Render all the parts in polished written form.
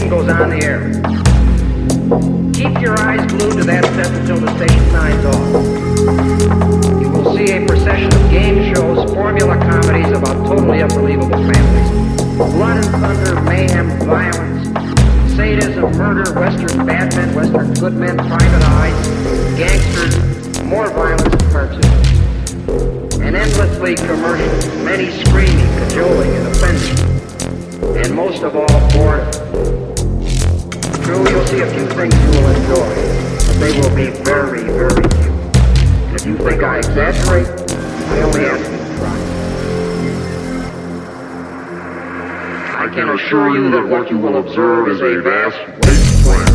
station goes on the air. Keep your eyes glued to that set until the station signs off. You will see a procession of game shows, formula comedies about totally unbelievable families. Blood and thunder, mayhem, violence, sadism, murder, Western bad men, Western good men, private eyes, gangsters, more violence and cartoons. And endlessly commercials, many screaming, cajoling, and offending. And most of all, boredom. True, you'll see a few things you will enjoy, but they will be very, very few. And if you think I exaggerate, I only ask you to try. I can assure you that what you will observe is a vast wasteland.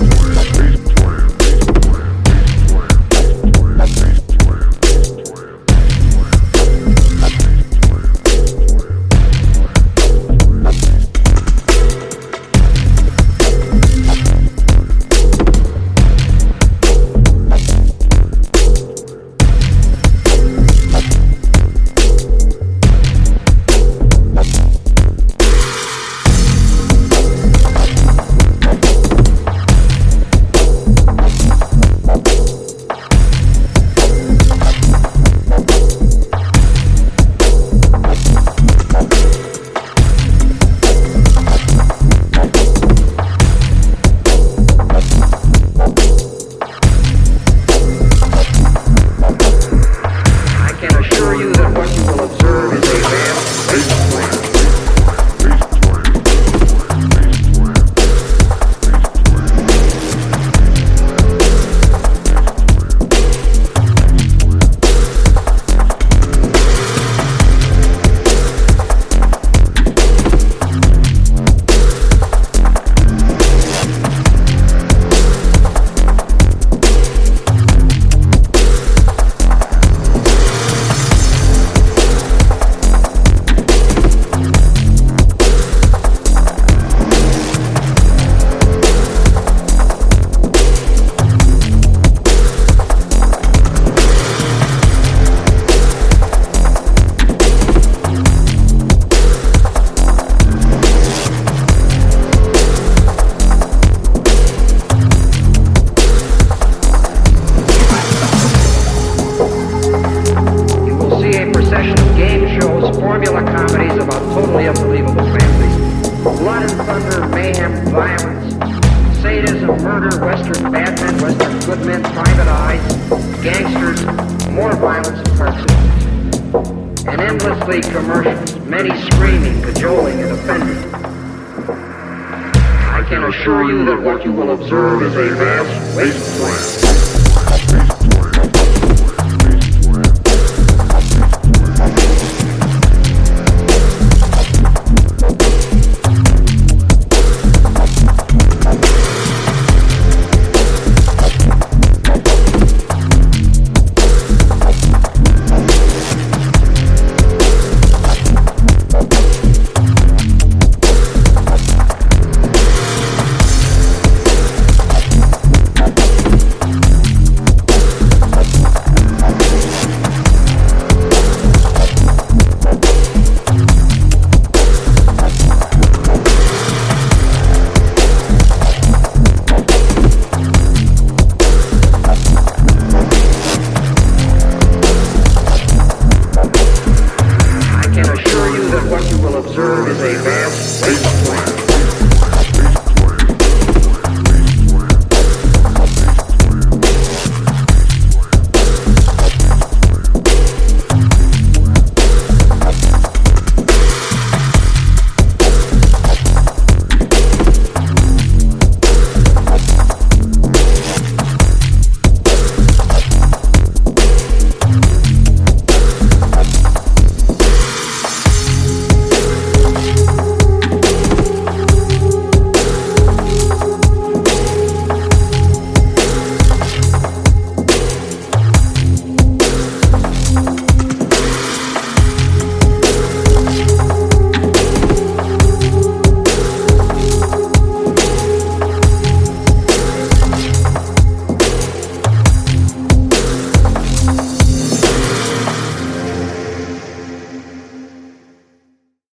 Formula comedies about totally unbelievable families. Blood and thunder, mayhem, violence, sadism, murder, Western bad men, Western good men, private eyes, gangsters, more violence and cartoons. And endlessly commercials, many screaming, cajoling, and offending. I can assure you that what you will observe is a vast wasteland.